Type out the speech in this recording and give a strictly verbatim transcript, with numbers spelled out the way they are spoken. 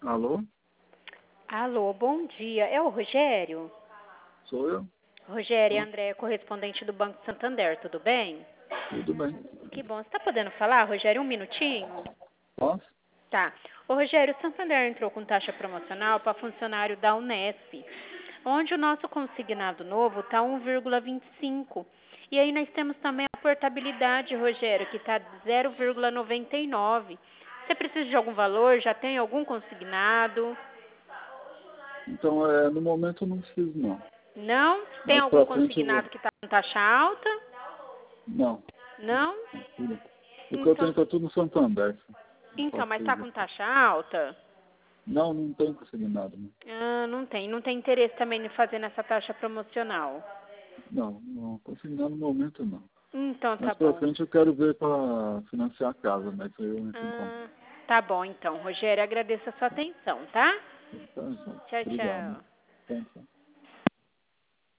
Alô? Alô, bom dia. É o Rogério? Sou eu? Rogério, é Ó, André, correspondente do Banco Santander, tudo bem? tudo bem. Que bom. Você está podendo falar, Rogério, um minutinho? Posso? Tá. Ô, Rogério, o Santander entrou com taxa promocional para funcionário da Unesp, onde o nosso consignado novo está um vírgula vinte e cinco. E aí nós temos também a portabilidade, Rogério, que está zero vírgula noventa e nove. Você precisa de algum valor? Já tem algum consignado? Então, é, no momento eu não preciso, não. Não? Tem Mais algum pra frente eu vou. consignado que está com taxa alta? Não. Não? Tudo. O que eu tenho Então, tá tudo no Santander. Não então posso mas está dizer. com taxa alta? Não, não tenho conseguido nada. Não. Ah, não tem. Não tem interesse também em fazer nessa taxa promocional. Não, não consegui nada no momento, não. Então, Mais tá pra bom. frente eu quero ver para financiar a casa, mas aí eu entro em conta. Ah, tá bom, então. Rogério, agradeço a sua atenção, tá? Tá, gente. Tchau, Obrigado. tchau. Tchau, tchau.